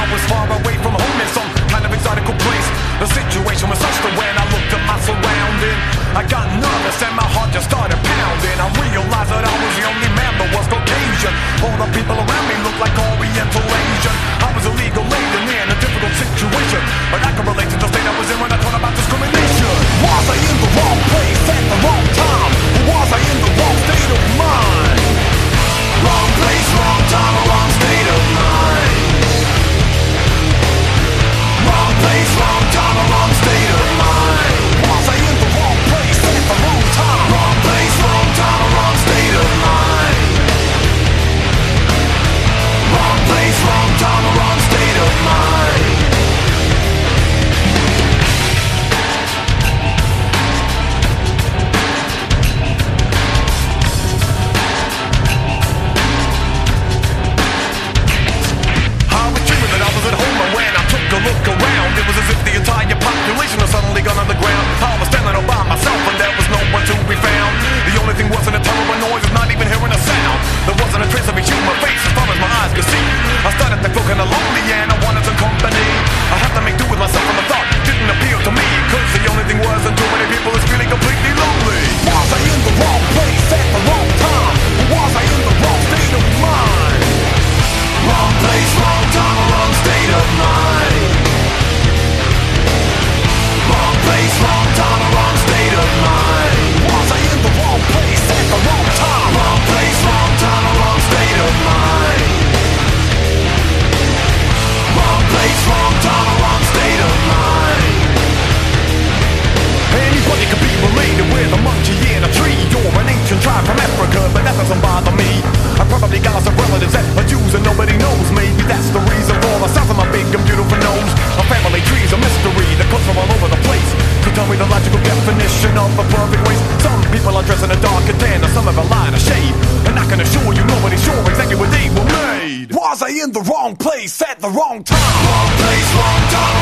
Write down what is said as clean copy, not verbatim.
was far away from home in some kind of exotical place. The situation was such that when I looked at my surrounding, I got nervous and my heart just started pounding. I realized that I was the only man that was Caucasian. All the people around me looked like Oriental Asian. I was illegal alien in a difficult situation, but I could relate to the state I was in when I thought about discrimination. Was I in the wrong place at the wrong time? Or was I in the wrong state of mind? Wrong place, wrong time, or wrong state of mind. Wrong place, wrong time, or wrong state of mind. Was I in the wrong place at the wrong time? Wrong place, wrong time, or wrong state of mind. Wrong place, wrong time, or wrong state of mind. Look around, it was as if the entire population was suddenly gone underground. I was standing all by myself and there was no one to be found. The only thing wasn't a terrible noise, was not even hearing a sound. There wasn't a trace of a human face as far as my eyes could see. I started to feel kinda lonely and I wanted some company. I had to make do with myself and the thought didn't appeal to me, cause the only thing was that too many people is feeling completely lonely. Was I in the wrong place at the wrong time? Or was I in the wrong state of mind? Wrong place, wrong time, or wrong state of mind. Wrong place, wrong time, or wrong state of mind. Was I in the wrong place at the wrong time? Wrong place, wrong time, or wrong state of mind. Wrong place, wrong time, or wrong state of mind. Anybody could be related with a monkey in a tree, or an ancient tribe from Africa, but that doesn't bother me. I probably got lots of relatives that are Jews and nobody knows. Maybe that's the reason for the size of my big and beautiful nose. A family tree's a mystery, the clothes are all over the place. So tell me the logical definition of the perfect ways. Some people are dressed in a darker tan, and some have a lighter shade. And I can assure you nobody's sure exactly what they were made. Was I in the wrong place at the wrong time? Wrong place, wrong time.